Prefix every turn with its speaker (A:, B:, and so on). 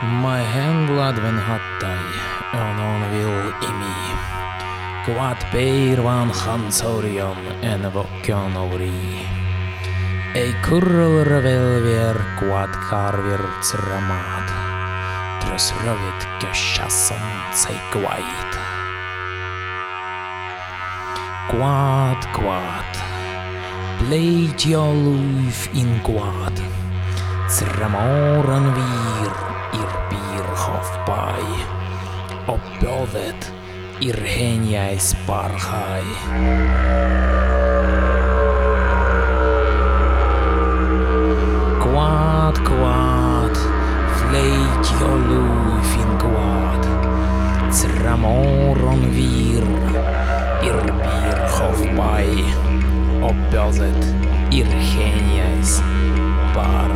A: Mähen gladven hattai, on vil imi. Quat beir van chansorion en vocion ori. Ei curl revelver quat carvir tramad. Tras rövit gashasson sig guait. Quat, bleit joluf in quat. Tramoran vir ir hofpai. Opbjovet ir henjais parhai. Quat, fleit joluf in quat. Tramoran vir ir hofpai. Opbjovet ir henjais parhai.